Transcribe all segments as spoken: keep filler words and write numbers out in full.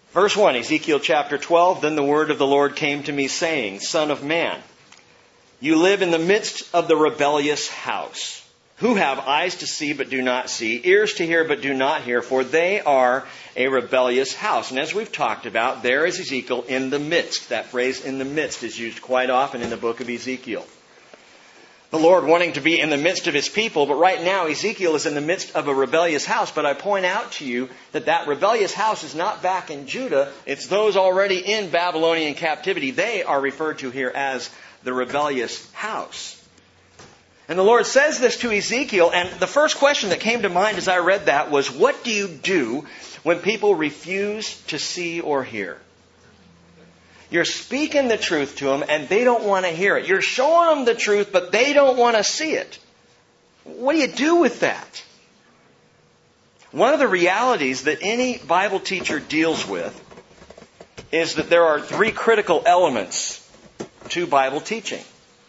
Verse one, Ezekiel chapter twelve, Then the word of the Lord came to me, saying, Son of man, you live in the midst of the rebellious house, who have eyes to see but do not see, ears to hear but do not hear, for they are a rebellious house. And as we've talked about, there is Ezekiel in the midst. That phrase, in the midst, is used quite often in the book of Ezekiel. The Lord wanting to be in the midst of His people, but right now Ezekiel is in the midst of a rebellious house. But I point out to you that that rebellious house is not back in Judah. It's those already in Babylonian captivity. They are referred to here as the rebellious house. And the Lord says this to Ezekiel, and the first question that came to mind as I read that was, what do you do when people refuse to see or hear? You're speaking the truth to them, and they don't want to hear it. You're showing them the truth, but they don't want to see it. What do you do with that? One of the realities that any Bible teacher deals with is that there are three critical elements to Bible teaching.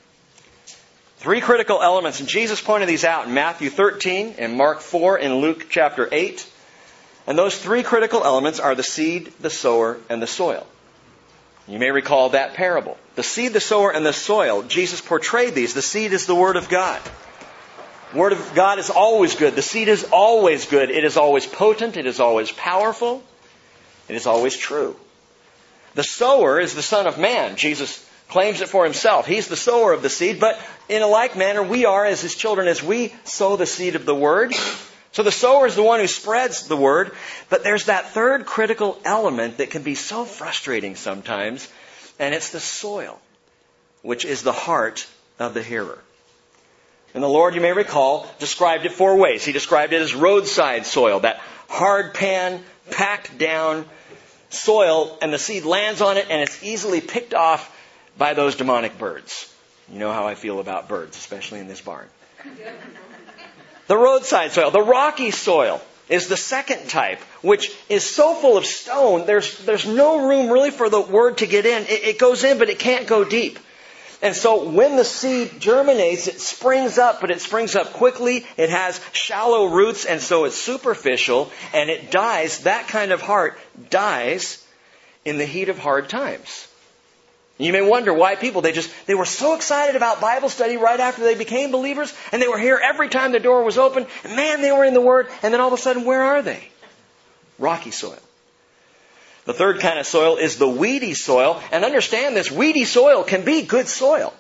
Three critical elements, and Jesus pointed these out in Matthew thirteen, in Mark four, in Luke chapter eight. And those three critical elements are the seed, the sower, and the soil. You may recall that parable. The seed, the sower, and the soil. Jesus portrayed these. The seed is the Word of God. The Word of God is always good. The seed is always good. It is always potent. It is always powerful. It is always true. The sower is the Son of Man. Jesus claims it for Himself. He's the sower of the seed, but in a like manner, we are as His children as we sow the seed of the Word. So the sower is the one who spreads the Word, but there's that third critical element that can be so frustrating sometimes, and it's the soil, which is the heart of the hearer. And the Lord, you may recall, described it four ways. He described it as roadside soil, that hard pan, packed down soil, and the seed lands on it, and it's easily picked off by those demonic birds. You know how I feel about birds, especially in this barn. The roadside soil, the rocky soil, is the second type, which is so full of stone, there's there's no room really for the word to get in. It, it goes in, but it can't go deep. And so when the seed germinates, it springs up, but it springs up quickly. It has shallow roots, and so it's superficial, and it dies. That kind of heart dies in the heat of hard times. You may wonder why people, they just, they were so excited about Bible study right after they became believers, and they were here every time the door was open, and man, they were in the Word, and then all of a sudden, where are they? Rocky soil. The third kind of soil is the weedy soil, and understand this, weedy soil can be good soil.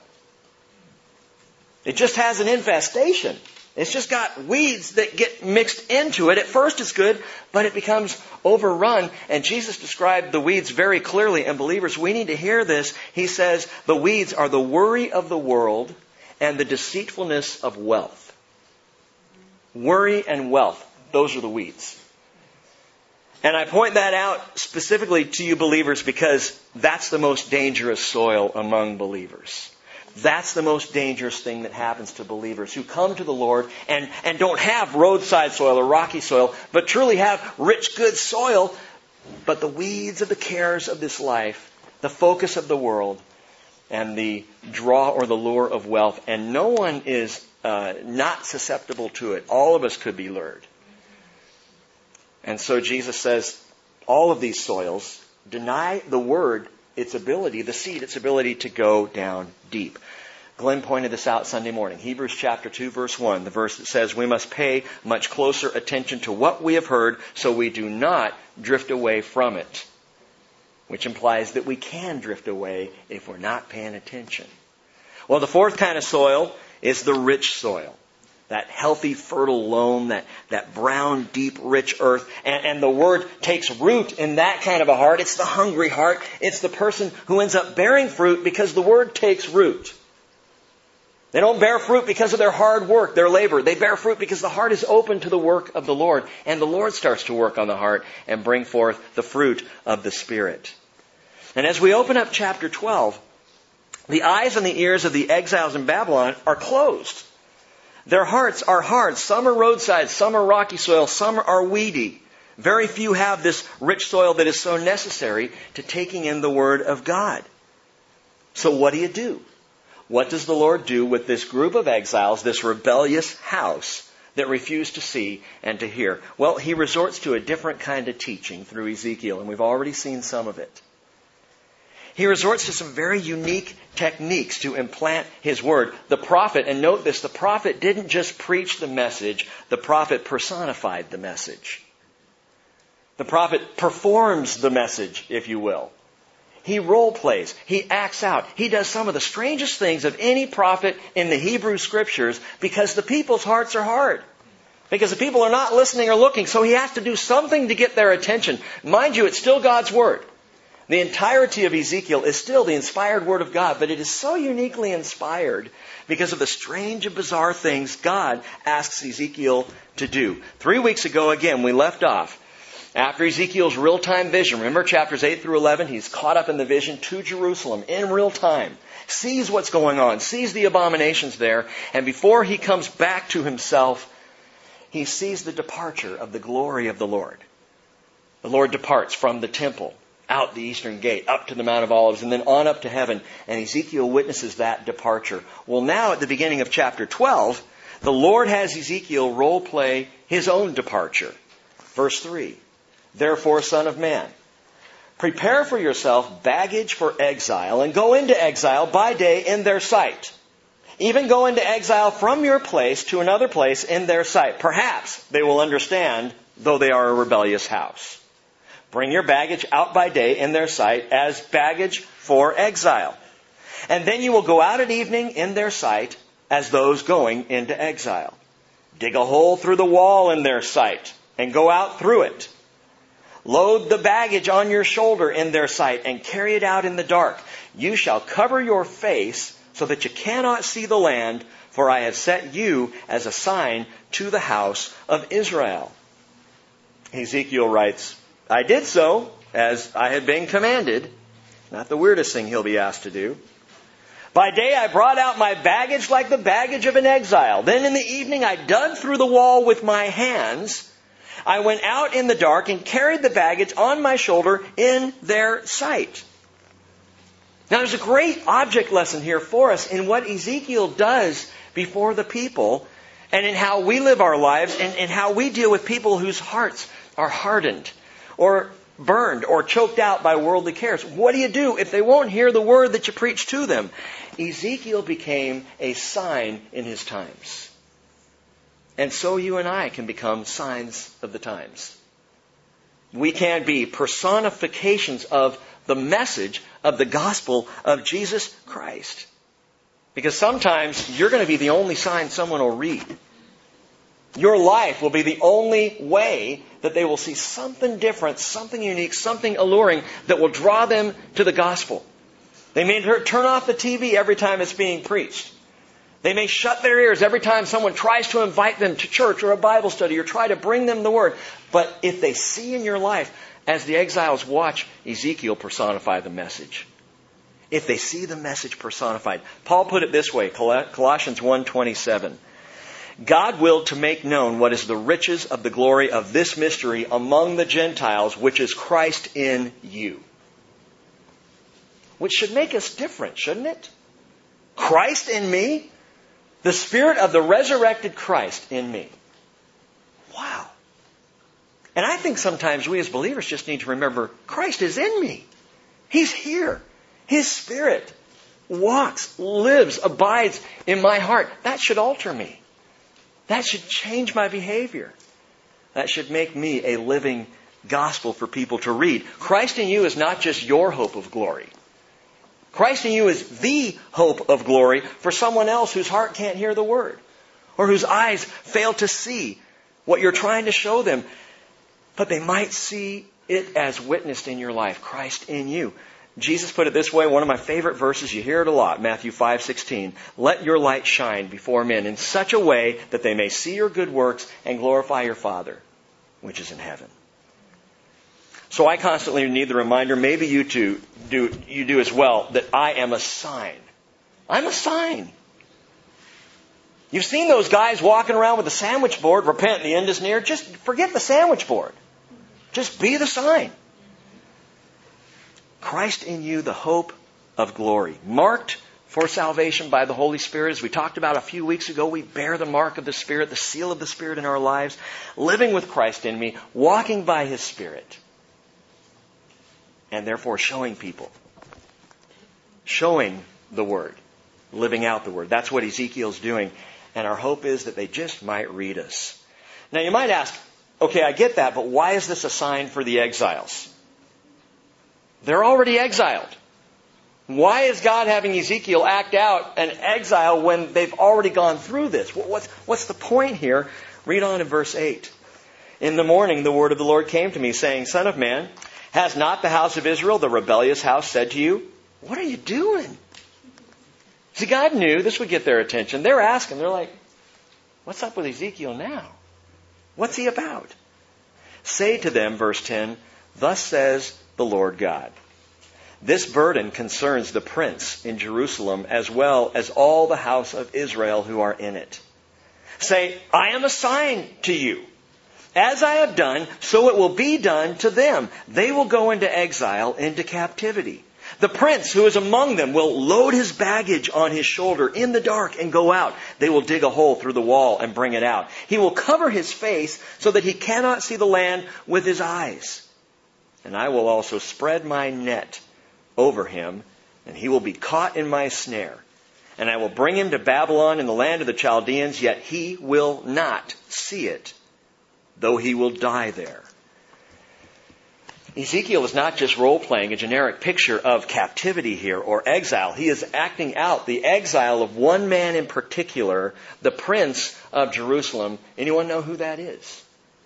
It just has an infestation. It's just got weeds that get mixed into it. At first it's good, but it becomes overrun. And Jesus described the weeds very clearly. And believers, we need to hear this. He says the weeds are the worry of the world and the deceitfulness of wealth. Worry and wealth. Those are the weeds. And I point that out specifically to you believers because that's the most dangerous soil among believers. That's the most dangerous thing that happens to believers who come to the Lord and, and don't have roadside soil or rocky soil, but truly have rich, good soil. But the weeds of the cares of this life, the focus of the world, and the draw or the lure of wealth, and no one is uh, not susceptible to it. All of us could be lured. And so Jesus says, all of these soils deny the Word its ability, the seed, its ability to go down deep. Glenn pointed this out Sunday morning. Hebrews chapter two, verse one, the verse that says, we must pay much closer attention to what we have heard so we do not drift away from it. Which implies that we can drift away if we're not paying attention. Well, the fourth kind of soil is the rich soil. That healthy, fertile loam, that, that brown, deep, rich earth. And, and the Word takes root in that kind of a heart. It's the hungry heart. It's the person who ends up bearing fruit because the Word takes root. They don't bear fruit because of their hard work, their labor. They bear fruit because the heart is open to the work of the Lord. And the Lord starts to work on the heart and bring forth the fruit of the Spirit. And as we open up chapter twelve, the eyes and the ears of the exiles in Babylon are closed. Their hearts are hard. Some are roadside, some are rocky soil, some are weedy. Very few have this rich soil that is so necessary to taking in the Word of God. So what do you do? What does the Lord do with this group of exiles, this rebellious house that refuse to see and to hear. Well, he resorts to a different kind of teaching through Ezekiel, and we've already seen some of it. He resorts to some very unique techniques to implant his word. The prophet, and note this, the prophet didn't just preach the message, the prophet personified the message. The prophet performs the message, if you will. He role plays. He acts out. He does some of the strangest things of any prophet in the Hebrew Scriptures because the people's hearts are hard. Because the people are not listening or looking. So he has to do something to get their attention. Mind you, it's still God's Word. The entirety of Ezekiel is still the inspired Word of God, but it is so uniquely inspired because of the strange and bizarre things God asks Ezekiel to do. Three weeks ago, again, we left off. After Ezekiel's real-time vision, remember chapters eight through eleven, he's caught up in the vision to Jerusalem in real time, sees what's going on, sees the abominations there, and before he comes back to himself, he sees the departure of the glory of the Lord. The Lord departs from the temple, out the eastern gate, up to the Mount of Olives, and then on up to heaven, and Ezekiel witnesses that departure. Well, now at the beginning of chapter twelve, the Lord has Ezekiel role play his own departure. Verse three. Therefore, son of man, prepare for yourself baggage for exile, and go into exile by day in their sight. Even go into exile from your place to another place in their sight. Perhaps they will understand, though they are a rebellious house. Bring your baggage out by day in their sight as baggage for exile. And then you will go out at evening in their sight as those going into exile. Dig a hole through the wall in their sight and go out through it. Load the baggage on your shoulder in their sight and carry it out in the dark. You shall cover your face so that you cannot see the land, for I have set you as a sign to the house of Israel. Ezekiel writes, I did so as I had been commanded. Not the weirdest thing he'll be asked to do. By day I brought out my baggage like the baggage of an exile. Then in the evening I dug through the wall with my hands. I went out in the dark and carried the baggage on my shoulder in their sight. Now there's a great object lesson here for us in what Ezekiel does before the people and in how we live our lives and, and how we deal with people whose hearts are hardened or burned or choked out by worldly cares. What do you do if they won't hear the word that you preach to them? Ezekiel became a sign in his times. And so you and I can become signs of the times. We can be personifications of the message of the gospel of Jesus Christ. Because sometimes you're going to be the only sign someone will read. Your life will be the only way that they will see something different, something unique, something alluring that will draw them to the gospel. They may turn off the T V every time it's being preached. They may shut their ears every time someone tries to invite them to church or a Bible study or try to bring them the Word. But if they see in your life, as the exiles watch Ezekiel personify the message, if they see the message personified, Paul put it this way, Colossians one twenty-seven. God willed to make known what is the riches of the glory of this mystery among the Gentiles, which is Christ in you. Which should make us different, shouldn't it? Christ in me? The Spirit of the resurrected Christ in me. Wow. And I think sometimes we as believers just need to remember Christ is in me. He's here. His Spirit walks, lives, abides in my heart. That should alter me. That should change my behavior. That should make me a living gospel for people to read. Christ in you is not just your hope of glory. Christ in you is the hope of glory for someone else whose heart can't hear the word or whose eyes fail to see what you're trying to show them. But they might see it as witnessed in your life, Christ in you. Jesus put it this way, one of my favorite verses, you hear it a lot, Matthew five sixteen. Let your light shine before men in such a way that they may see your good works and glorify your Father, which is in heaven. So I constantly need the reminder, maybe you too do, you do as well, that I am a sign. I'm a sign. You've seen those guys walking around with a sandwich board, repent, the end is near. Just forget the sandwich board. Just be the sign. Christ in you, the hope of glory, marked for salvation by the Holy Spirit. As we talked about a few weeks ago, we bear the mark of the Spirit, the seal of the Spirit in our lives, living with Christ in me, walking by His Spirit, and therefore showing people, showing the Word, living out the Word. That's what Ezekiel's doing. And our hope is that they just might read us. Now you might ask, okay, I get that, but why is this a sign for the exiles? They're already exiled. Why is God having Ezekiel act out an exile when they've already gone through this? What's, what's the point here? Read on in verse eight. In the morning the word of the Lord came to me, saying, Son of man, has not the house of Israel, the rebellious house, said to you, what are you doing? See, God knew this would get their attention. They're asking, they're like, what's up with Ezekiel now? What's he about? Say to them, verse ten, thus says the Lord God, this burden concerns the prince in Jerusalem as well as all the house of Israel who are in it. Say, I am a sign to you. As I have done, so it will be done to them. They will go into exile, into captivity. The prince who is among them will load his baggage on his shoulder in the dark and go out. They will dig a hole through the wall and bring it out. He will cover his face so that he cannot see the land with his eyes. And I will also spread my net over him, and he will be caught in my snare. And I will bring him to Babylon in the land of the Chaldeans, yet he will not see it, though he will die there. Ezekiel is not just role-playing a generic picture of captivity here or exile. He is acting out the exile of one man in particular, the prince of Jerusalem. Anyone know who that is?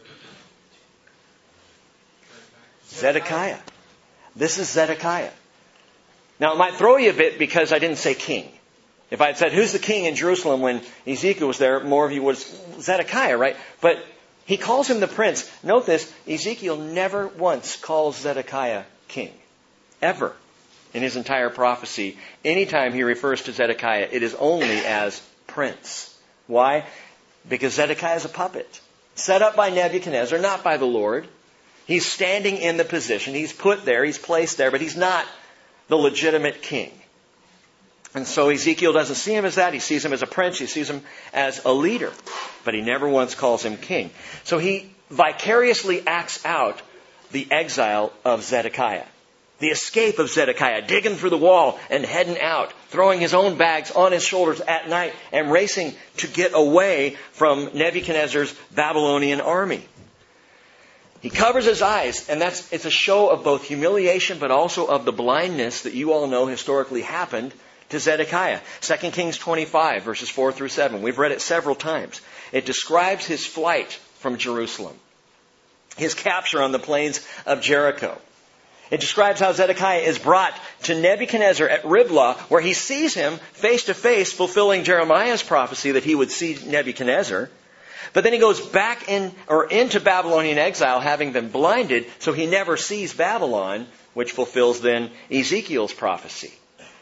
Zedekiah. This is Zedekiah. Now, it might throw you a bit because I didn't say king. If I had said, who's the king in Jerusalem when Ezekiel was there, more of you was Zedekiah, right? But he calls him the prince. Note this, Ezekiel never once calls Zedekiah king. Ever. In his entire prophecy. Anytime he refers to Zedekiah, it is only as prince. Why? Because Zedekiah is a puppet. Set up by Nebuchadnezzar, not by the Lord. He's standing in the position. He's put there. He's placed there. But he's not the legitimate king. And so Ezekiel doesn't see him as that. He sees him as a prince. He sees him as a leader. But he never once calls him king. So he vicariously acts out the exile of Zedekiah. The escape of Zedekiah, digging through the wall and heading out, throwing his own bags on his shoulders at night and racing to get away from Nebuchadnezzar's Babylonian army. He covers his eyes, and that's it's a show of both humiliation but also of the blindness that you all know historically happened to Zedekiah. Second Kings twenty-five, verses four through seven. We've read it several times. It describes his flight from Jerusalem, his capture on the plains of Jericho. It describes how Zedekiah is brought to Nebuchadnezzar at Riblah, where he sees him face to face, fulfilling Jeremiah's prophecy that he would see Nebuchadnezzar. But then he goes back in or into Babylonian exile, having been blinded, so he never sees Babylon, which fulfills then Ezekiel's prophecy.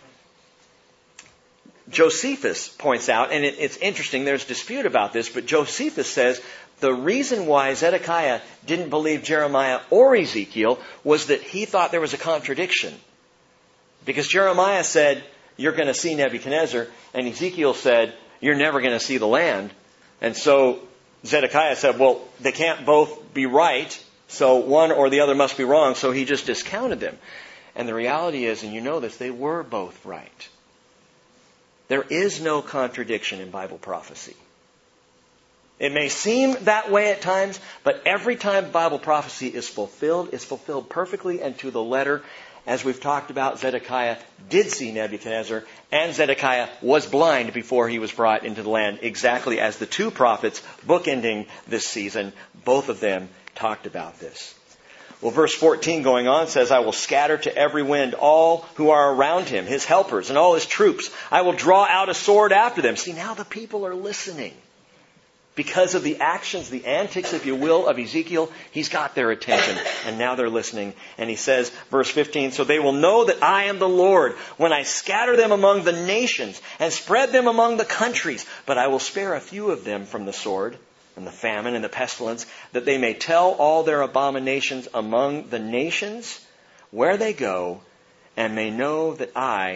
Josephus points out, and it, it's interesting, there's dispute about this, but Josephus says the reason why Zedekiah didn't believe Jeremiah or Ezekiel was that he thought there was a contradiction. Because Jeremiah said, you're going to see Nebuchadnezzar, and Ezekiel said, you're never going to see the land. And so Zedekiah said, well, they can't both be right, so one or the other must be wrong, so he just discounted them. And the reality is, and you know this, they were both right. There is no contradiction in Bible prophecy. It may seem that way at times, but every time Bible prophecy is fulfilled, it's fulfilled perfectly and to the letter. As we've talked about, Zedekiah did see Nebuchadnezzar, and Zedekiah was blind before he was brought into the land, exactly as the two prophets bookending this season, both of them talked about this. Well, verse fourteen going on says, I will scatter to every wind all who are around him, his helpers and all his troops. I will draw out a sword after them. See, now the people are listening. Because of the actions, the antics, if you will, of Ezekiel, he's got their attention. And now they're listening. And he says, verse fifteen, so they will know that I am the Lord when I scatter them among the nations and spread them among the countries. But I will spare a few of them from the sword and the famine and the pestilence, that they may tell all their abominations among the nations where they go, and may know that I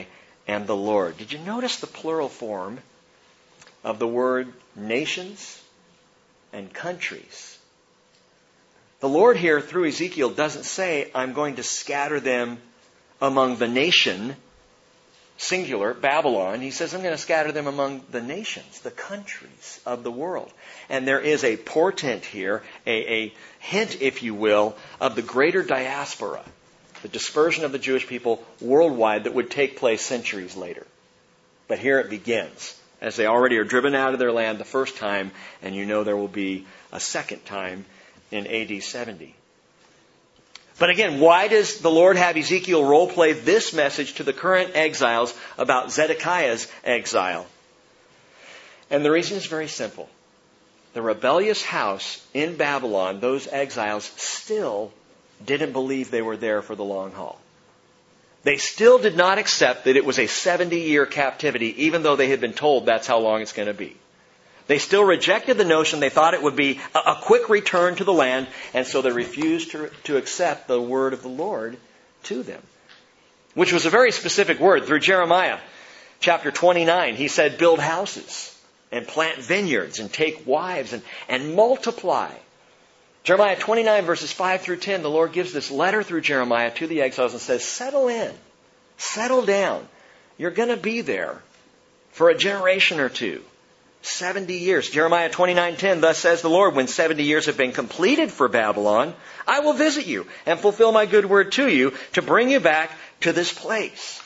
and the Lord. Did you notice the plural form of the word nations and countries? The Lord here through Ezekiel doesn't say, I'm going to scatter them among the nation, singular, Babylon. He says, I'm going to scatter them among the nations, the countries of the world. And there is a portent here, a, a hint, if you will, of the greater diaspora, the dispersion of the Jewish people worldwide that would take place centuries later. But here it begins, as they already are driven out of their land the first time, and you know there will be a second time in A D seventy. But again, why does the Lord have Ezekiel role play this message to the current exiles about Zedekiah's exile? And the reason is very simple. The rebellious house in Babylon, those exiles, still didn't believe they were there for the long haul. They still did not accept that it was a seventy-year captivity, even though they had been told that's how long it's going to be. They still rejected the notion. They thought it would be a, a quick return to the land, and so they refused to, to accept the word of the Lord to them, which was a very specific word. Through Jeremiah chapter twenty-nine, he said, build houses and plant vineyards and take wives and, and multiply. Jeremiah twenty-nine verses five through ten, the Lord gives this letter through Jeremiah to the exiles and says, settle in, settle down. You're going to be there for a generation or two. seventy years. Jeremiah twenty-nine ten, thus says the Lord, when seventy years have been completed for Babylon, I will visit you and fulfill my good word to you to bring you back to this place.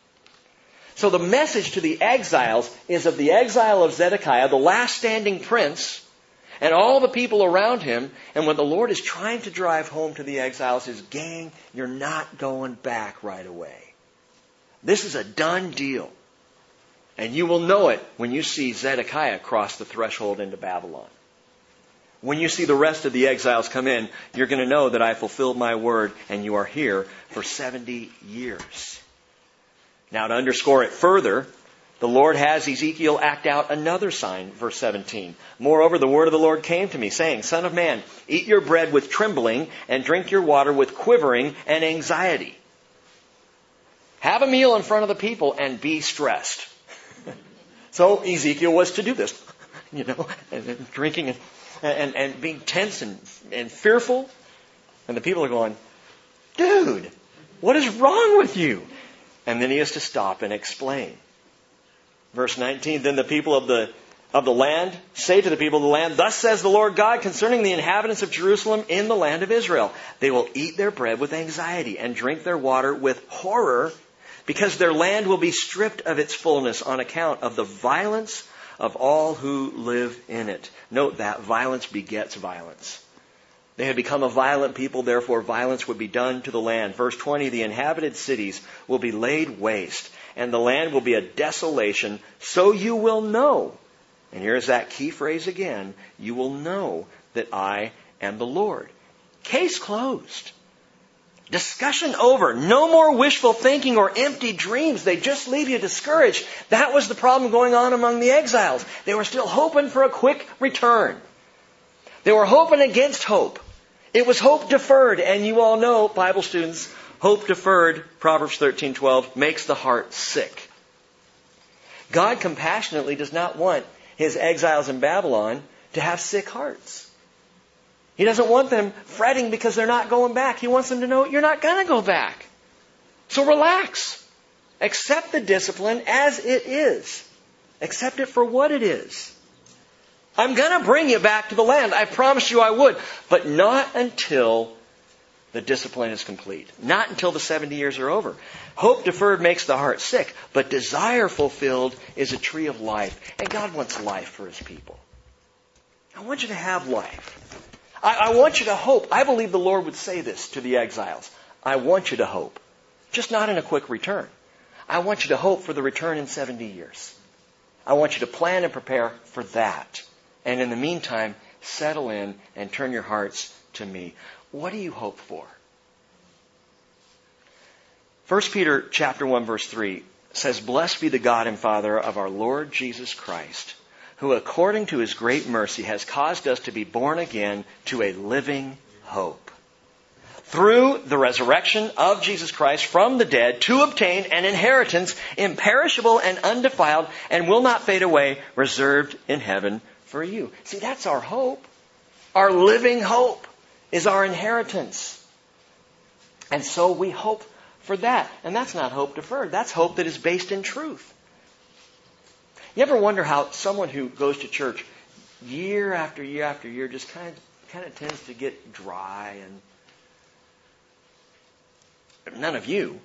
So the message to the exiles is of the exile of Zedekiah, the last standing prince, and all the people around him. And what the Lord is trying to drive home to the exiles is, gang, you're not going back right away. This is a done deal. And you will know it when you see Zedekiah cross the threshold into Babylon. When you see the rest of the exiles come in, you're going to know that I fulfilled my word and you are here for seventy years. Now, to underscore it further, the Lord has Ezekiel act out another sign, verse seventeen. Moreover, the word of the Lord came to me, saying, Son of man, eat your bread with trembling and drink your water with quivering and anxiety. Have a meal in front of the people and be stressed. So Ezekiel was to do this, you know, and, and drinking and, and, and being tense and, and fearful. And the people are going, dude, what is wrong with you? And then he has to stop and explain. Verse nineteen, then the people of the of the land say to the people of the land, thus says the Lord God concerning the inhabitants of Jerusalem in the land of Israel. They will eat their bread with anxiety and drink their water with horror, because their land will be stripped of its fullness on account of the violence of all who live in it. Note that violence begets violence. They had become a violent people, therefore violence would be done to the land. Verse twenty, the inhabited cities will be laid waste, and the land will be a desolation, so you will know. And here's that key phrase again, you will know that I am the Lord. Case closed. Discussion over. No more wishful thinking or empty dreams. They just leave you discouraged. That was the problem going on among the exiles. They were still hoping for a quick return. They were hoping against hope. It was hope deferred. And you all know, Bible students, hope deferred, Proverbs thirteen twelve, makes the heart sick. God compassionately does not want His exiles in Babylon to have sick hearts. He doesn't want them fretting because they're not going back. He wants them to know you're not going to go back. So relax. Accept the discipline as it is. Accept it for what it is. I'm going to bring you back to the land. I promised you I would. But not until the discipline is complete. Not until the seventy years are over. Hope deferred makes the heart sick. But desire fulfilled is a tree of life. And God wants life for His people. I want you to have life. I, I want you to hope. I believe the Lord would say this to the exiles. I want you to hope. Just not in a quick return. I want you to hope for the return in seventy years. I want you to plan and prepare for that. And in the meantime, settle in and turn your hearts to me. What do you hope for? First Peter chapter one verse three says, Blessed be the God and Father of our Lord Jesus Christ, who according to His great mercy has caused us to be born again to a living hope through the resurrection of Jesus Christ from the dead to obtain an inheritance imperishable and undefiled and will not fade away, reserved in heaven for you. See, that's our hope. Our living hope is our inheritance. And so we hope for that. And that's not hope deferred. That's hope that is based in truth. You ever wonder how someone who goes to church year after year after year just kind of, kind of tends to get dry and none of you.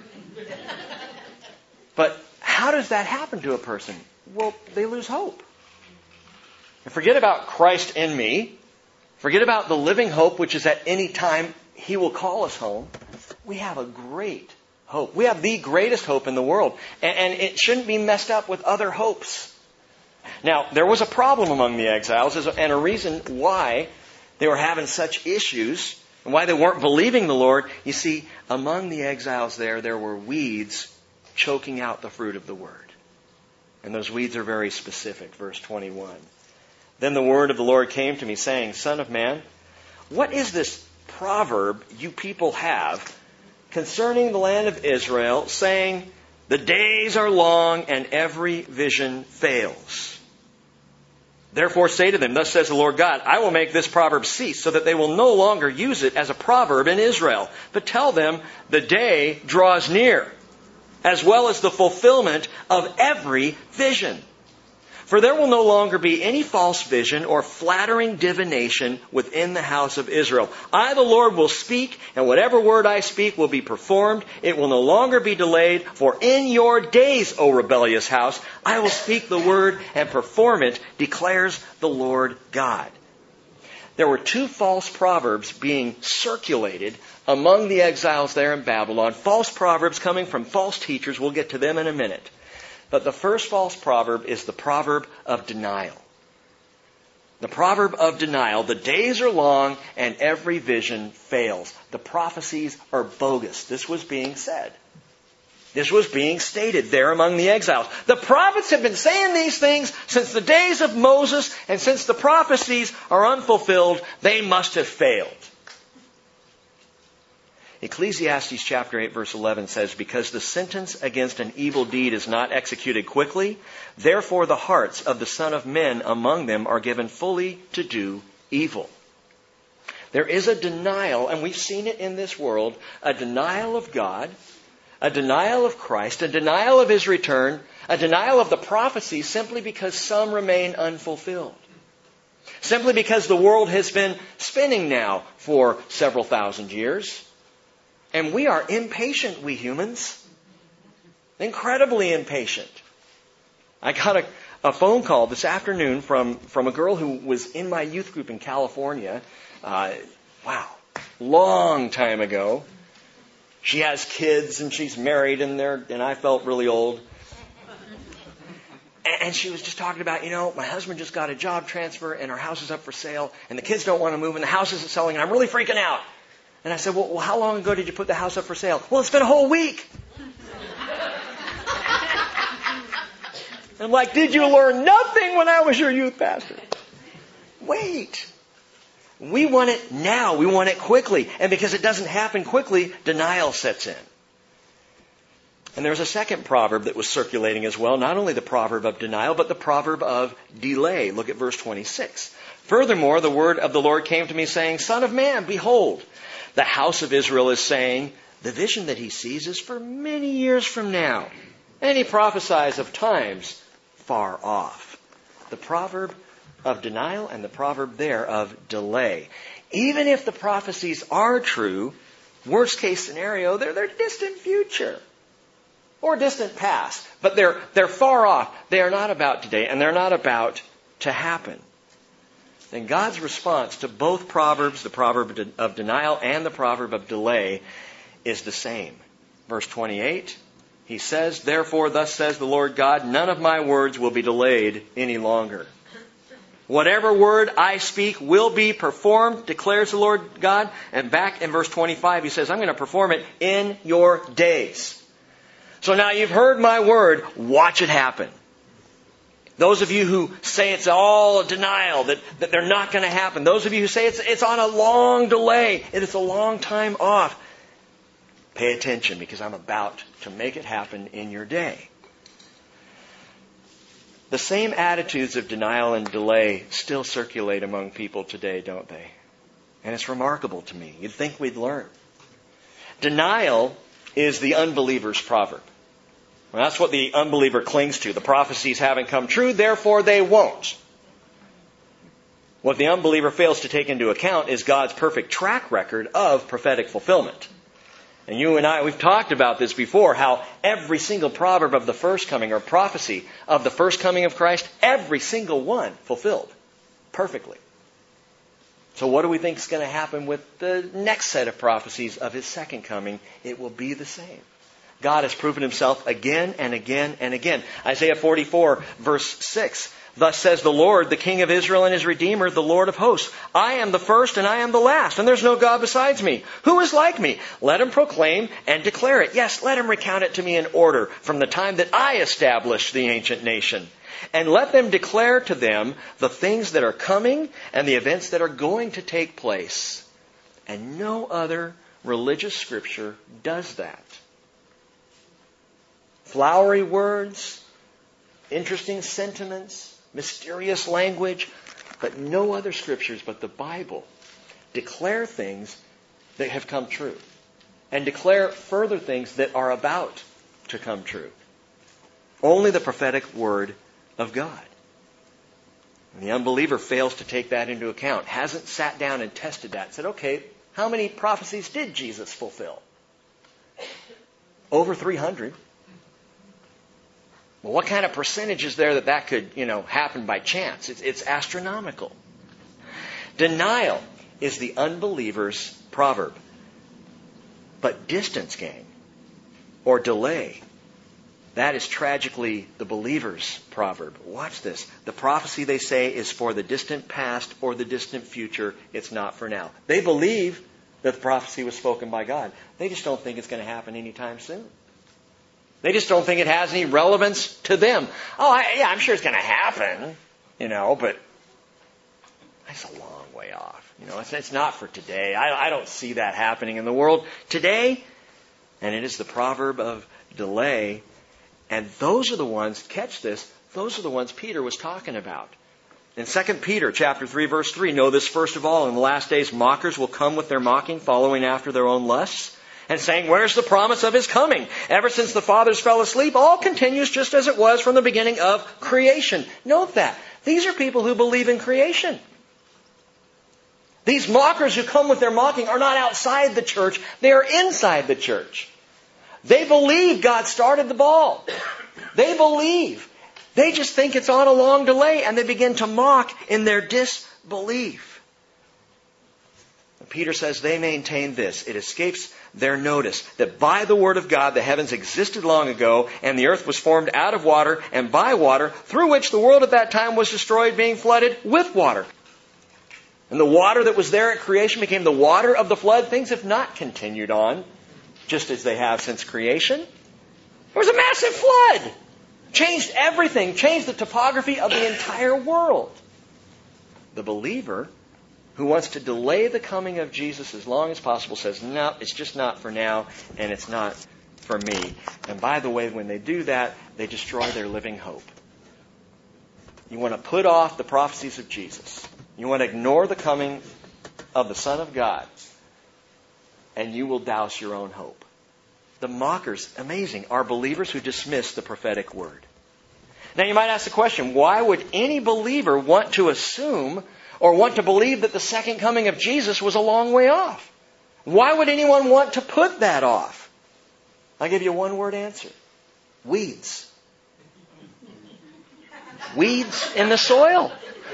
But how does that happen to a person? Well, they lose hope. And forget about Christ in me. Forget about the living hope, which is at any time He will call us home. We have a great hope. We have the greatest hope in the world. And, and it shouldn't be messed up with other hopes. Now, there was a problem among the exiles and a reason why they were having such issues and why they weren't believing the Lord. You see, among the exiles there, there were weeds choking out the fruit of the Word. And those weeds are very specific. Verse twenty-one. Then the word of the Lord came to me, saying, Son of man, what is this proverb you people have concerning the land of Israel, saying, the days are long and every vision fails? Therefore say to them, thus says the Lord God, I will make this proverb cease, so that they will no longer use it as a proverb in Israel. But tell them, the day draws near, as well as the fulfillment of every vision. For there will no longer be any false vision or flattering divination within the house of Israel. I, the Lord, will speak, and whatever word I speak will be performed. It will no longer be delayed. For in your days, O rebellious house, I will speak the word and perform it, declares the Lord God. There were two false proverbs being circulated among the exiles there in Babylon. False proverbs coming from false teachers. We'll get to them in a minute. But the first false proverb is the proverb of denial. The proverb of denial. The days are long and every vision fails. The prophecies are bogus. This was being said. This was being stated there among the exiles. The prophets have been saying these things since the days of Moses, and since the prophecies are unfulfilled, they must have failed. Ecclesiastes chapter eight verse eleven says, because the sentence against an evil deed is not executed quickly, therefore the hearts of the Son of Men among them are given fully to do evil. There is a denial, and we've seen it in this world, a denial of God, a denial of Christ, a denial of His return, a denial of the prophecies simply because some remain unfulfilled. Simply because the world has been spinning now for several thousand years. And we are impatient, we humans. Incredibly impatient. I got a, a phone call this afternoon from, from a girl who was in my youth group in California. Uh, wow. Long time ago. She has kids and she's married and they're, and I felt really old. And, and she was just talking about, you know, my husband just got a job transfer and our house is up for sale and the kids don't want to move and the house isn't selling and I'm really freaking out. And I said, well, well, how long ago did you put the house up for sale? Well, it's been a whole week. I'm like, did you learn nothing when I was your youth pastor? Wait. We want it now. We want it quickly. And because it doesn't happen quickly, denial sets in. And there's a second proverb that was circulating as well. Not only the proverb of denial, but the proverb of delay. Look at verse twenty-six. Furthermore, the word of the Lord came to me saying, Son of man, behold, the house of Israel is saying, the vision that he sees is for many years from now. And he prophesies of times far off. The proverb of denial and the proverb there of delay. Even if the prophecies are true, worst case scenario, they're their distant future. Or distant past. But they're, they're far off. They are not about today and they're not about to happen. Then God's response to both proverbs, the proverb of denial and the proverb of delay, is the same. Verse twenty-eight, He says, Therefore, thus says the Lord God, none of my words will be delayed any longer. Whatever word I speak will be performed, declares the Lord God. And back in verse twenty-five, He says, I'm going to perform it in your days. So now you've heard my word, watch it happen. Those of you who say it's all a denial, that, that they're not going to happen. Those of you who say it's, it's on a long delay, and it's a long time off. Pay attention, because I'm about to make it happen in your day. The same attitudes of denial and delay still circulate among people today, don't they? And it's remarkable to me. You'd think we'd learn. Denial is the unbeliever's proverb. Well, that's what the unbeliever clings to. The prophecies haven't come true, therefore they won't. What the unbeliever fails to take into account is God's perfect track record of prophetic fulfillment. And you and I, we've talked about this before, how every single proverb of the first coming, or prophecy of the first coming of Christ, every single one fulfilled perfectly. So what do we think is going to happen with the next set of prophecies of His second coming? It will be the same. God has proven Himself again and again and again. Isaiah forty-four, verse six. Thus says the Lord, the King of Israel and His Redeemer, the Lord of hosts. I am the first and I am the last, and there's no God besides me. Who is like me? Let him proclaim and declare it. Yes, let him recount it to me in order from the time that I established the ancient nation. And let them declare to them the things that are coming and the events that are going to take place. And no other religious scripture does that. Flowery words, interesting sentiments, mysterious language, but no other scriptures but the Bible declare things that have come true and declare further things that are about to come true. Only the prophetic word of God. And the unbeliever fails to take that into account, hasn't sat down and tested that and said, okay, how many prophecies did Jesus fulfill? Over three hundred. Well, what kind of percentage is there that that could, you know, happen by chance? It's, it's astronomical. Denial is the unbeliever's proverb. But distance gain, or delay, that is tragically the believer's proverb. Watch this. The prophecy, they say, is for the distant past or the distant future. It's not for now. They believe that the prophecy was spoken by God. They just don't think it's going to happen anytime soon. They just don't think it has any relevance to them. Oh, I, yeah, I'm sure it's going to happen, you know, but that's a long way off. You know, it's, it's not for today. I, I don't see that happening in the world today. And it is the proverb of delay. And those are the ones, catch this, those are the ones Peter was talking about. In Second Peter chapter three, verse three, know this first of all, in the last days mockers will come with their mocking, following after their own lusts, and saying, where's the promise of His coming? Ever since the fathers fell asleep, all continues just as it was from the beginning of creation. Note that. These are people who believe in creation. These mockers who come with their mocking are not outside the church. They are inside the church. They believe God started the ball. They believe. They just think it's on a long delay, and they begin to mock in their disbelief. Peter says they maintain this. It escapes their notice that by the word of God the heavens existed long ago, and the earth was formed out of water and by water, through which the world at that time was destroyed, being flooded with water. And the water that was there at creation became the water of the flood. Things have not continued on just as they have since creation. There was a massive flood. Changed everything. Changed the topography of the entire world. The believer who wants to delay the coming of Jesus as long as possible says, no, it's just not for now, and it's not for me. And by the way, when they do that, they destroy their living hope. You want to put off the prophecies of Jesus. You want to ignore the coming of the Son of God, and you will douse your own hope. The mockers, amazing, are believers who dismiss the prophetic word. Now you might ask the question, why would any believer want to assume or want to believe that the second coming of Jesus was a long way off? Why would anyone want to put that off? I'll give you a one-word answer. Weeds. Weeds in the soil.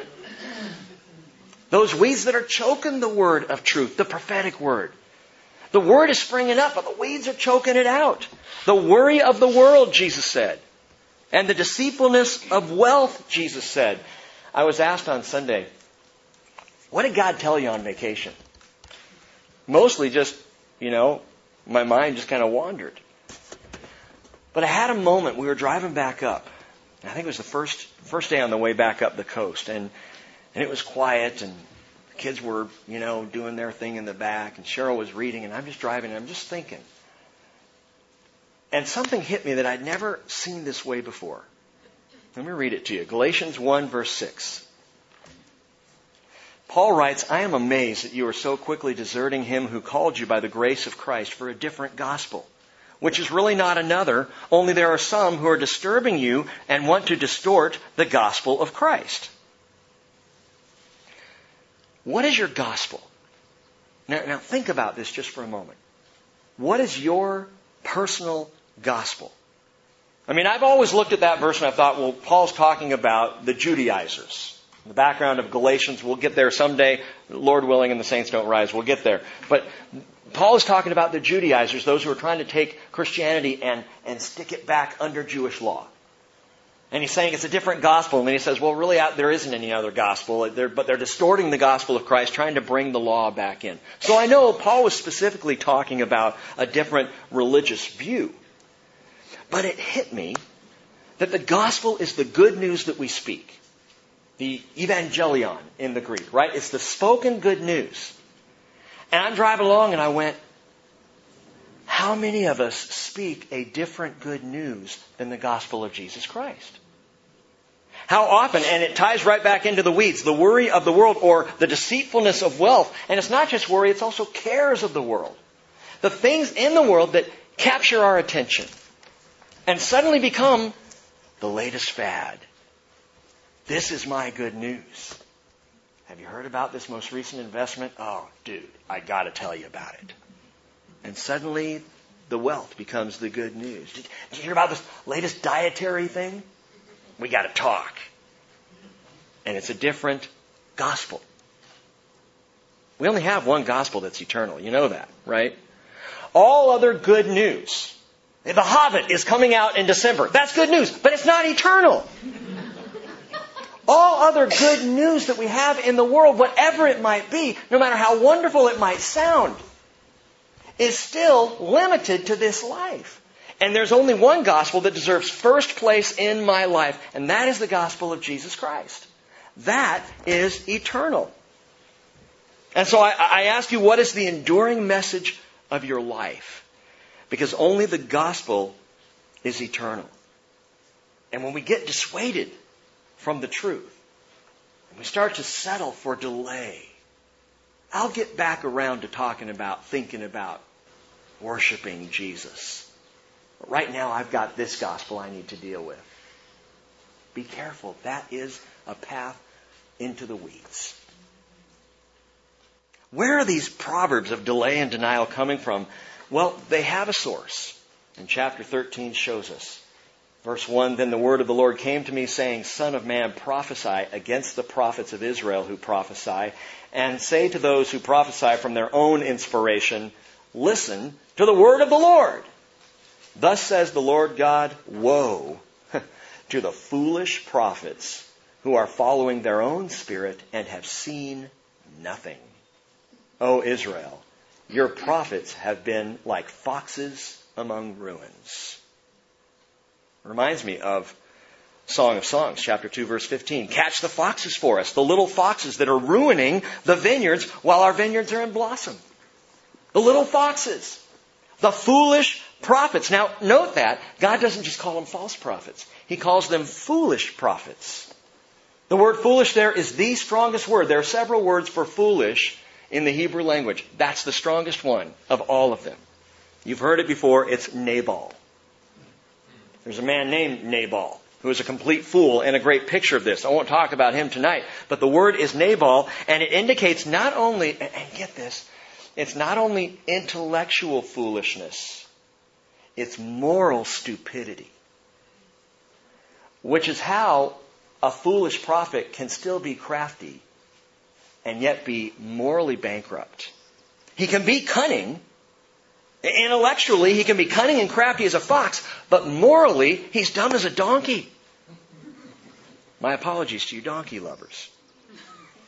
Those weeds that are choking the word of truth, the prophetic word. The word is springing up, but the weeds are choking it out. The worry of the world, Jesus said. And the deceitfulness of wealth, Jesus said. I was asked on Sunday, what did God tell you on vacation? Mostly just, you know, my mind just kind of wandered. But I had a moment. We were driving back up. I think it was the first first day on the way back up the coast. And, and it was quiet, and the kids were, you know, doing their thing in the back. And Cheryl was reading, and I'm just driving, and I'm just thinking. And something hit me that I'd never seen this way before. Let me read it to you. Galatians one, verse six. Paul writes, I am amazed that you are so quickly deserting him who called you by the grace of Christ for a different gospel, which is really not another, only there are some who are disturbing you and want to distort the gospel of Christ. What is your gospel? Now, now think about this just for a moment. What is your personal gospel? I mean, I've always looked at that verse and I've thought, well, Paul's talking about the Judaizers. The background of Galatians, we'll get there someday. Lord willing, and the saints don't rise, we'll get there. But Paul is talking about the Judaizers, those who are trying to take Christianity and, and stick it back under Jewish law. And he's saying it's a different gospel. And then he says, well, really, there isn't any other gospel. They're, but they're distorting the gospel of Christ, trying to bring the law back in. So I know Paul was specifically talking about a different religious view. But it hit me that the gospel is the good news that we speak. The evangelion in the Greek, right? It's the spoken good news. And I'm driving along and I went, how many of us speak a different good news than the gospel of Jesus Christ? How often, and it ties right back into the weeds, the worry of the world or the deceitfulness of wealth. And it's not just worry, it's also cares of the world. The things in the world that capture our attention and suddenly become the latest fad. This is my good news. Have you heard about this most recent investment? Oh, dude, I got to tell you about it. And suddenly, the wealth becomes the good news. Did, did you hear about this latest dietary thing? We got to talk. And it's a different gospel. We only have one gospel that's eternal. You know that, right? All other good news. The Hobbit is coming out in December. That's good news, but it's not eternal. All other good news that we have in the world, whatever it might be, no matter how wonderful it might sound, is still limited to this life. And there's only one gospel that deserves first place in my life, and that is the gospel of Jesus Christ. That is eternal. And so I, I ask you, what is the enduring message of your life? Because only the gospel is eternal. And when we get dissuaded from the truth, and we start to settle for delay, I'll get back around to talking about, thinking about worshiping Jesus. But right now I've got this gospel I need to deal with. Be careful. That is a path into the weeds. Where are these proverbs of delay and denial coming from? Well, they have a source. And chapter thirteen shows us. Verse one, then the word of the Lord came to me, saying, Son of man, prophesy against the prophets of Israel who prophesy, and say to those who prophesy from their own inspiration, listen to the word of the Lord. Thus says the Lord God, woe to the foolish prophets who are following their own spirit and have seen nothing. O Israel, your prophets have been like foxes among ruins. Reminds me of Song of Songs, chapter two, verse fifteen. Catch the foxes for us, the little foxes that are ruining the vineyards while our vineyards are in blossom. The little foxes. The foolish prophets. Now, note that God doesn't just call them false prophets. He calls them foolish prophets. The word foolish there is the strongest word. There are several words for foolish in the Hebrew language. That's the strongest one of all of them. You've heard it before. It's Nabal. There's a man named Nabal who is a complete fool, and a great picture of this. I won't talk about him tonight, but the word is Nabal, and it indicates not only, and get this, it's not only intellectual foolishness, it's moral stupidity, which is how a foolish prophet can still be crafty and yet be morally bankrupt. He can be cunning. Intellectually, he can be cunning and crafty as a fox, but morally, he's dumb as a donkey. My apologies to you donkey lovers.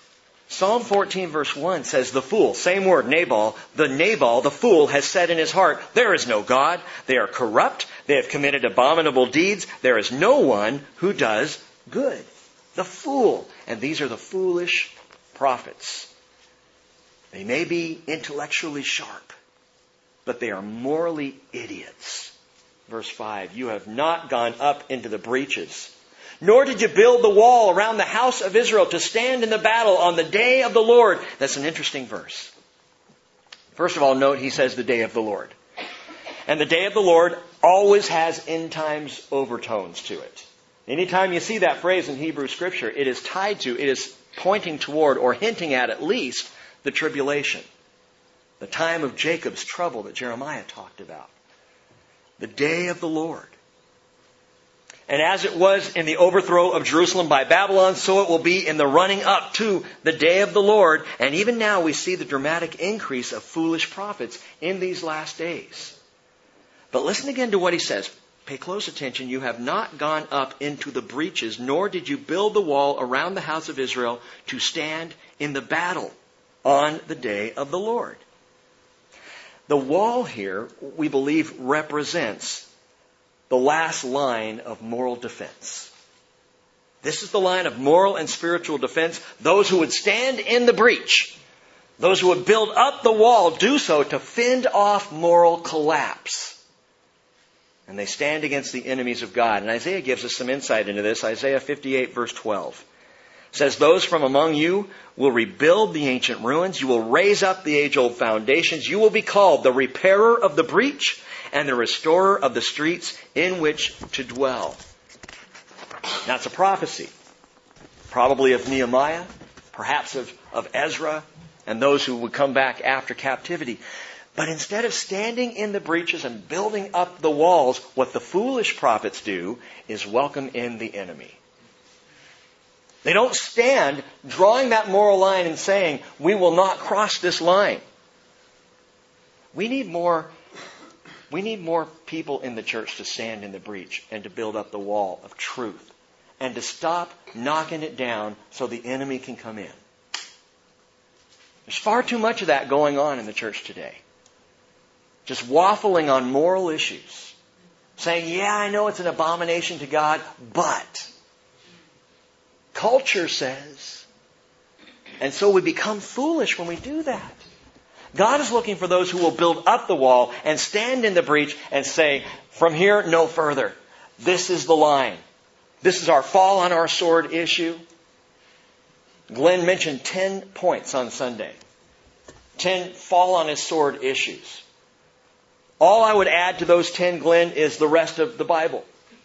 Psalm fourteen verse one says, the fool, same word, Nabal, the Nabal, the fool, has said in his heart, there is no God. They are corrupt. They have committed abominable deeds. There is no one who does good. The fool. And these are the foolish prophets. They may be intellectually sharp, but they are morally idiots. Verse five, you have not gone up into the breaches, nor did you build the wall around the house of Israel to stand in the battle on the day of the Lord. That's an interesting verse. First of all, note he says the day of the Lord. And the day of the Lord always has end times overtones to it. Anytime you see that phrase in Hebrew Scripture, it is tied to, it is pointing toward or hinting at at least the tribulation. The time of Jacob's trouble that Jeremiah talked about. The day of the Lord. And as it was in the overthrow of Jerusalem by Babylon, so it will be in the running up to the day of the Lord. And even now we see the dramatic increase of foolish prophets in these last days. But listen again to what he says. Pay close attention. You have not gone up into the breaches, nor did you build the wall around the house of Israel to stand in the battle on the day of the Lord. The wall here, we believe, represents the last line of moral defense. This is the line of moral and spiritual defense. Those who would stand in the breach, those who would build up the wall, do so to fend off moral collapse. And they stand against the enemies of God. And Isaiah gives us some insight into this. Isaiah fifty-eight verse twelve says, those from among you will rebuild the ancient ruins. You will raise up the age-old foundations. You will be called the repairer of the breach and the restorer of the streets in which to dwell. That's a prophecy. Probably of Nehemiah, perhaps of, of Ezra, and those who would come back after captivity. But instead of standing in the breaches and building up the walls, what the foolish prophets do is welcome in the enemy. They don't stand drawing that moral line and saying, we will not cross this line. We need more We need more people in the church to stand in the breach and to build up the wall of truth and to stop knocking it down so the enemy can come in. There's far too much of that going on in the church today. Just waffling on moral issues. Saying, yeah, I know it's an abomination to God, but culture says. And so we become foolish when we do that. God is looking for those who will build up the wall and stand in the breach and say, from here, no further. This is the line. This is our fall on our sword issue. Glenn mentioned ten points on Sunday. Ten fall on his sword issues. All I would add to those ten, Glenn, is the rest of the Bible.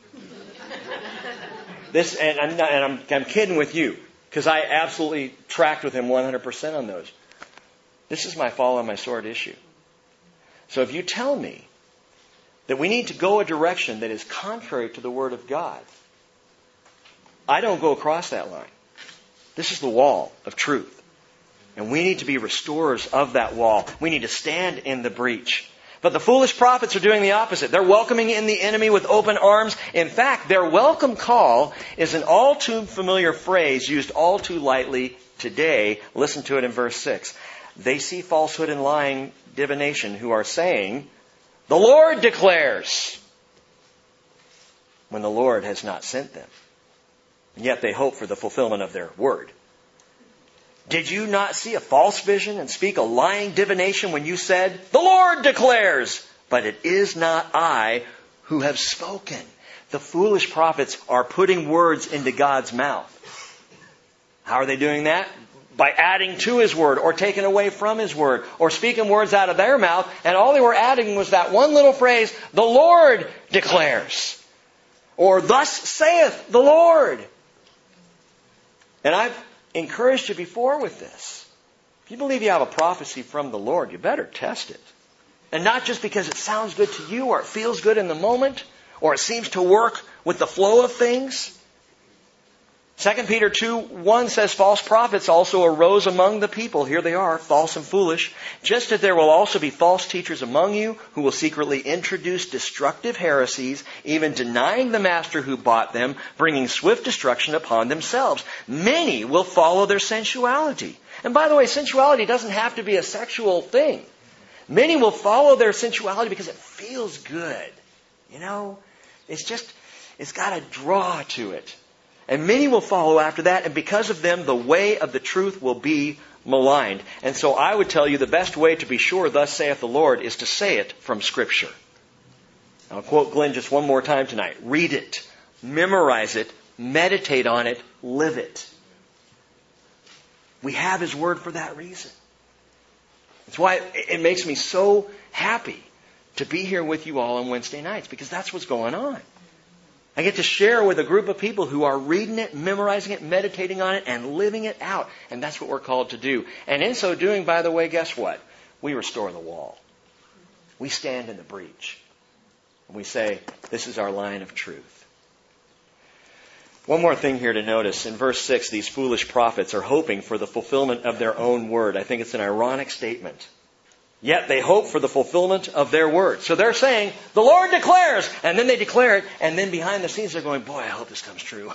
This, and I'm, not, and I'm, I'm kidding with you, because I absolutely tracked with him one hundred percent on those. This is my fall on my sword issue. So if you tell me that we need to go a direction that is contrary to the Word of God, I don't go across that line. This is the wall of truth. And we need to be restorers of that wall. We need to stand in the breach. But the foolish prophets are doing the opposite. They're welcoming in the enemy with open arms. In fact, their welcome call is an all too familiar phrase used all too lightly today. Listen to it in verse six. They see falsehood and lying divination who are saying, the Lord declares, when the Lord has not sent them. And yet they hope for the fulfillment of their word. Did you not see a false vision and speak a lying divination when you said, the Lord declares, but it is not I who have spoken? The foolish prophets are putting words into God's mouth. How are they doing that? By adding to His word or taking away from His word or speaking words out of their mouth. And all they were adding was that one little phrase, the Lord declares. Or thus saith the Lord. And I've encouraged you before with this. If you believe you have a prophecy from the Lord, you better test it. And not just because it sounds good to you or it feels good in the moment or it seems to work with the flow of things. Second Peter two one says, false prophets also arose among the people. Here they are, false and foolish. Just as there will also be false teachers among you who will secretly introduce destructive heresies, even denying the master who bought them, bringing swift destruction upon themselves. Many will follow their sensuality. And by the way, sensuality doesn't have to be a sexual thing. Many will follow their sensuality because it feels good. You know, it's just, it's got a draw to it. And many will follow after that, and because of them, the way of the truth will be maligned. And so I would tell you the best way to be sure, thus saith the Lord, is to say it from Scripture. I'll quote Glenn just one more time tonight. Read it, memorize it, meditate on it, live it. We have His Word for that reason. That's why it makes me so happy to be here with you all on Wednesday nights, because that's what's going on. I get to share with a group of people who are reading it, memorizing it, meditating on it, and living it out. And that's what we're called to do. And in so doing, by the way, guess what? We restore the wall. We stand in the breach. And we say, this is our line of truth. One more thing here to notice. In verse six, these foolish prophets are hoping for the fulfillment of their own word. I think it's an ironic statement. Yet they hope for the fulfillment of their word. So they're saying, the Lord declares, and then they declare it, and then behind the scenes they're going, boy, I hope this comes true.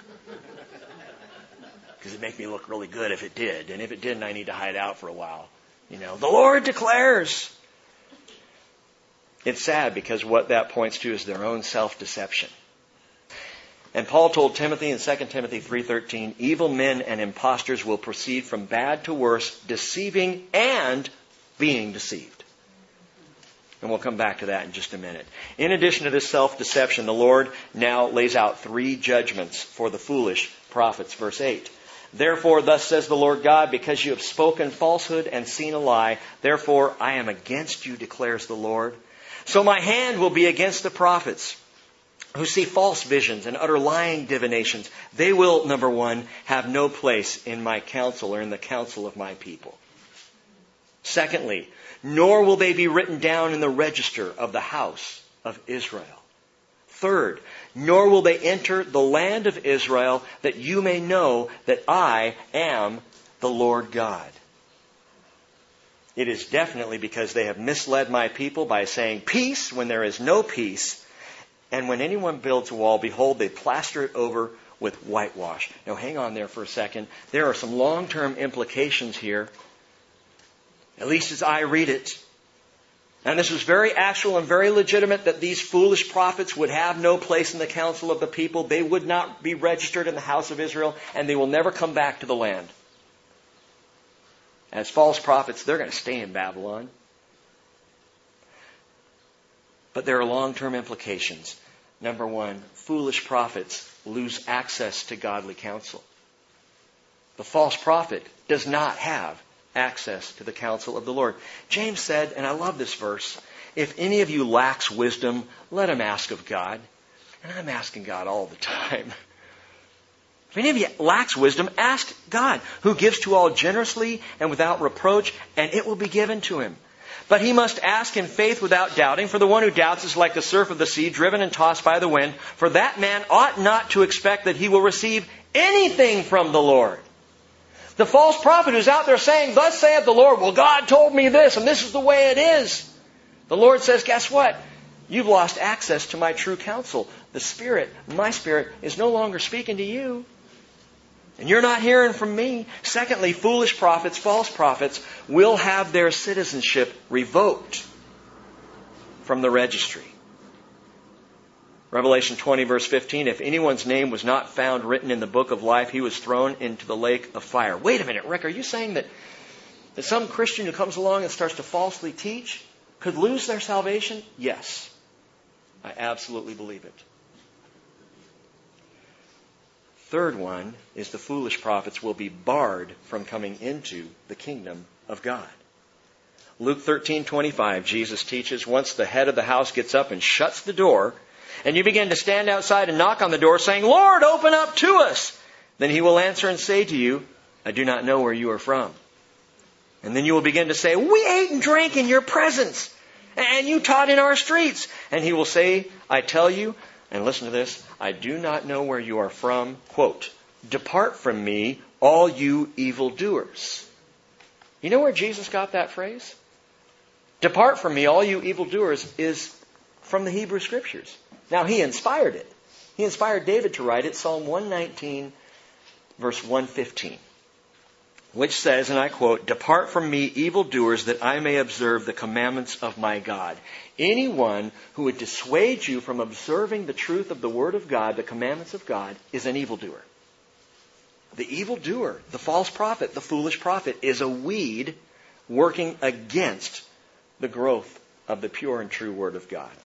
Because it'd make me look really good if it did. And if it didn't, I need to hide out for a while. You know, the Lord declares. It's sad because what that points to is their own self-deception. And Paul told Timothy in Second Timothy three thirteen, evil men and impostors will proceed from bad to worse, deceiving and being deceived. And we'll come back to that in just a minute. In addition to this self-deception, the Lord now lays out three judgments for the foolish prophets. Verse eight. Therefore, thus says the Lord God, because you have spoken falsehood and seen a lie, therefore I am against you, declares the Lord. So my hand will be against the prophets who see false visions and utter lying divinations. They will, number one, have no place in my counsel or in the counsel of my people. Secondly, nor will they be written down in the register of the house of Israel. Third, nor will they enter the land of Israel, that you may know that I am the Lord God. It is definitely because they have misled my people by saying peace when there is no peace. And when anyone builds a wall, behold, they plaster it over with whitewash. Now hang on there for a second. There are some long-term implications here, at least as I read it. And this was very actual and very legitimate, that these foolish prophets would have no place in the council of the people. They would not be registered in the house of Israel, and they will never come back to the land. As false prophets, they're going to stay in Babylon. But there are long-term implications. Number one, foolish prophets lose access to godly counsel. The false prophet does not have access to the counsel of the Lord. James said, and I love this verse, if any of you lacks wisdom, let him ask of God. And I'm asking God all the time. If any of you lacks wisdom, ask God, who gives to all generously and without reproach, and it will be given to him. But he must ask in faith without doubting, for the one who doubts is like the surf of the sea, driven and tossed by the wind. For that man ought not to expect that he will receive anything from the Lord. The false prophet who's out there saying, thus saith the Lord, well, God told me this, and this is the way it is. The Lord says, guess what? You've lost access to my true counsel. The Spirit, my Spirit, is no longer speaking to you. And you're not hearing from me. Secondly, foolish prophets, false prophets, will have their citizenship revoked from the registry. Revelation twenty, verse fifteen, if anyone's name was not found written in the book of life, he was thrown into the lake of fire. Wait a minute, Rick, are you saying that, that some Christian who comes along and starts to falsely teach could lose their salvation? Yes, I absolutely believe it. Third one is the foolish prophets will be barred from coming into the kingdom of God. Luke thirteen twenty-five, Jesus teaches, once the head of the house gets up and shuts the door, and you begin to stand outside and knock on the door saying, Lord, open up to us. Then he will answer and say to you, I do not know where you are from. And then you will begin to say, we ate and drank in your presence, and you taught in our streets. And he will say, I tell you, and listen to this, I do not know where you are from, quote, depart from me, all you evildoers. You know where Jesus got that phrase? Depart from me, all you evildoers, is from the Hebrew Scriptures. Now, he inspired it. He inspired David to write it, Psalm one nineteen, verse one fifteen, which says, and I quote, "Depart from me, evildoers, that I may observe the commandments of my God." Anyone who would dissuade you from observing the truth of the Word of God, the commandments of God, is an evildoer. The evildoer, the false prophet, the foolish prophet, is a weed working against the growth of the pure and true Word of God.